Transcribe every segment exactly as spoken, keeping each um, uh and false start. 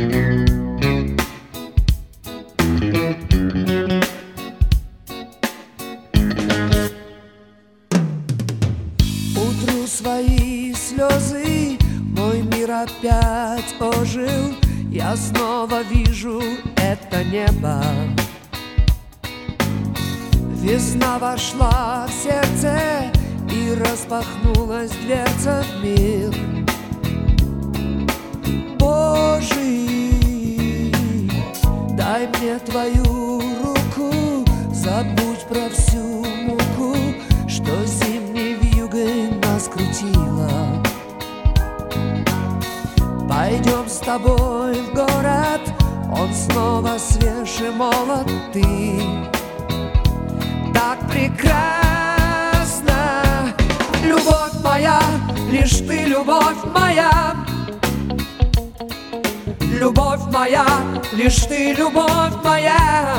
Утру свои слезы, мой мир опять ожил. Я снова вижу это небо. Весна вошла в сердце, и распахнулась дверца в мир Божий. Дай мне твою руку, забудь про всю муку, что зимней вьюгой нас крутила. Пойдем с тобой в город, он снова свеж и молод. Ты так прекрасна, любовь моя, лишь ты любовь моя. Любовь моя, лишь ты любовь моя.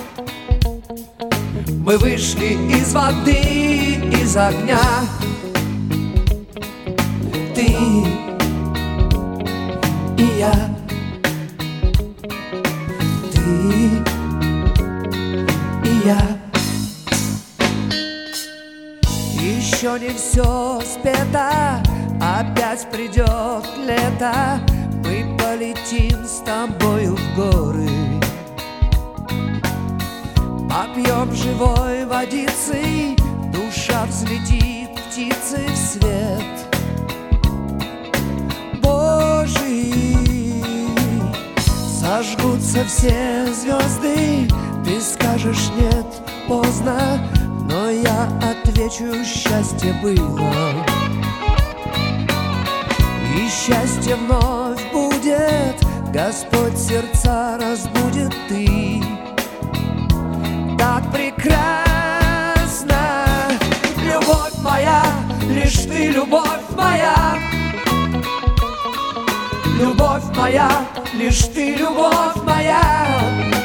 Мы вышли из воды, из огня. Ты и я. Ты и я. Еще не все спето, опять придет лето. Мы полетим с тобою в горы, попьем живой водицы, душа взлетит птицей в свет Божий. Зажгутся все звезды, ты скажешь нет, поздно, но я отвечу, счастье было. И счастье вновь будет, Господь сердца разбудит. Ты так прекрасна, любовь моя, лишь ты любовь моя. Любовь моя, лишь ты любовь моя.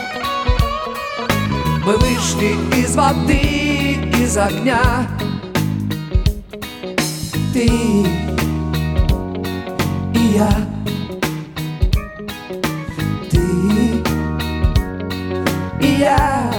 Мы вышли из воды, из огня. Ты и я. Ты и я.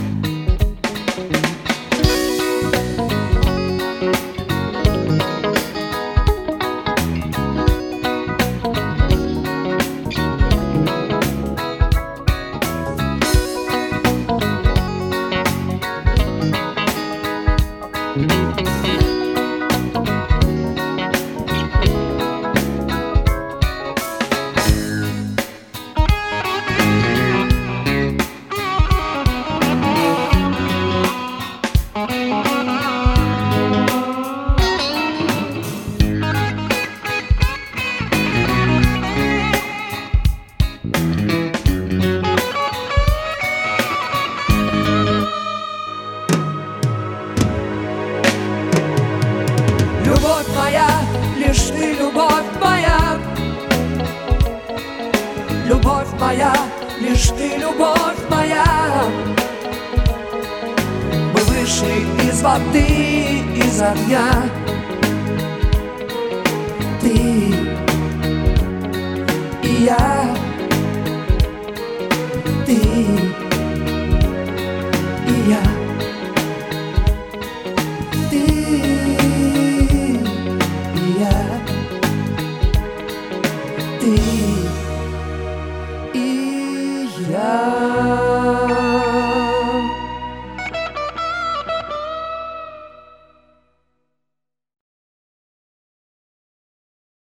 Любовь моя, лишь ты любовь моя. Любовь моя, лишь ты любовь моя. Мы вышли из воды, из огня. Ты и я. Ты и я. Ты и я. Ты